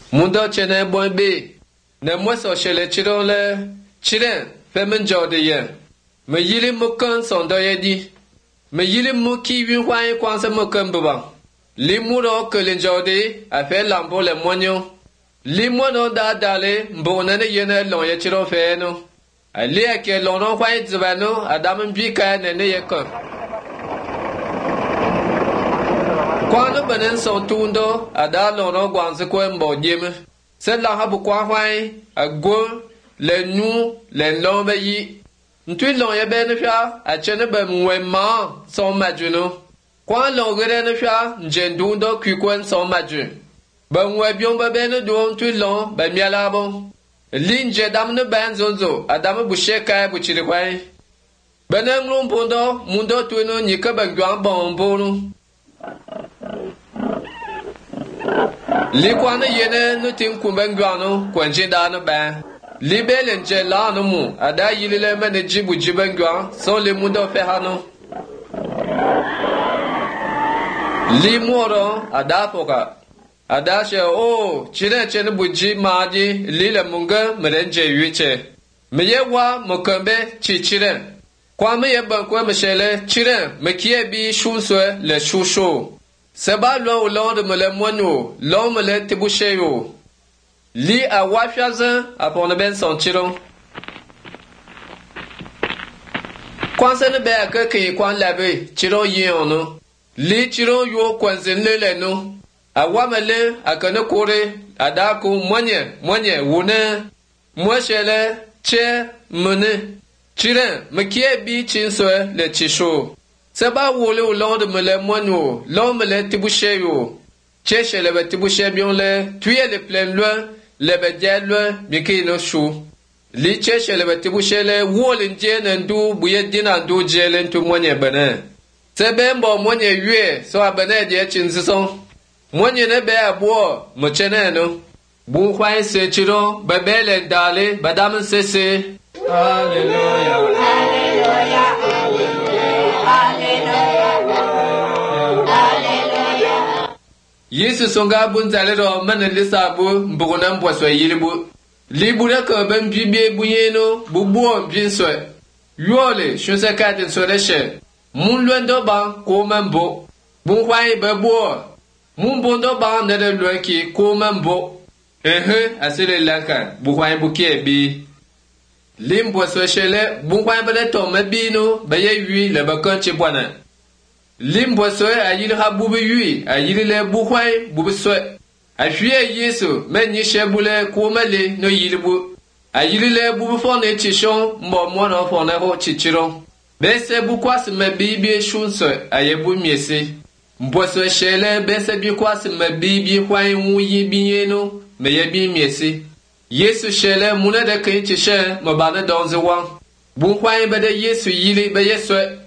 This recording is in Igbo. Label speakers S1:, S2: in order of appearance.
S1: Mundo chene bon be. Ne mweso shele chiro le. Chiren, femen jode ye. Me yili mukan son doye di. Me yili muki yun hwaye kwanse mukan bubang. Li muro ke linjode a fe lambo le monyo. Li mono da dale mbonene yene lonye chiro fe no. A li ake lono hwaye zibano adam mbika nene ye kon. Kwano benen son tundo ada lono gwanse kwe mbo jeme. Se la habu kwa hwaye a go le nu le lombe yi. Ntui lonye bene fya a chene be mwe ma son majuno. Kwa longere ne fya njendundo kukwen son majun. Ba mwe bion ba bene do ntui long ba miala bon. Linje dam ne ben zonzo adame bushe kaya buchiri kwai. Bene mlum pondo mundo tuino nyike bengwan bon bono. Li kwane yene no tim kumbengwano kwenje da no ben. Li bele nje la no mu ada yilile mene jibu jibengwan son le mundo fe hano. Li moro ada poka. Ada she o chine chene buji maji li le munga merenje yuche. Meye wa mokambe chi chire. Kwa meye bankwe meshele chire mekie bi shunswe le shusho. Seba lo lo de mele mono lo mele tibusheyo. Li a wafyazen apon ben son chiro. Kwanse ne be akeke kwan labe chiro yiono. Li chiro yo kwanzen lele no. Awamele akane kore adako mwenye wune mweshele che mene chire mekie bi chinswe le chisho seba wole ulonde mele mwenyo lo mele tibushe yo che shele be tibushe bion le tuye le plein loin le be dia loin biki no shu li che shele be tibushe le wole njene ndu buye dina ndu jele ntu mwenye bene sebe mbo mwenye yue so abene die chinsison Mwenye ne be abo mochene no bu khwai se chiro bebele dale badam sese hallelujah hallelujah hallelujah Yesu songa bunzale ro manele sabu mbugona mboswe yilibu libura ko ben bibe buyeno bubo binswe yole shose kade soreshe mun lwendo ba ko mambo bu khwai bebo Mun bondo ba nere lweki kumambo. Asile lankan. Bukwai bukie bi. Limbo sweshele. Bukwai bale tome bino. Baye yui le bakon chibwana. Limbo swe ayili ha bubi yui. Ayili le bukwai bubi swe. Afye yesu. Men nishe bule kumele no yilibu. Ayili le bubi fone chishon. Mbo mwana fone ho chichiron. Bese bukwasi me bibi shunswe. Ayebu miesi. Mboswe shele bese bi kwasi mabibi kwai wuyi biyeno meye bi miesi Yesu shele muna de kai chishe mabana donze wan bu kwai bade Yesu yili be yeswe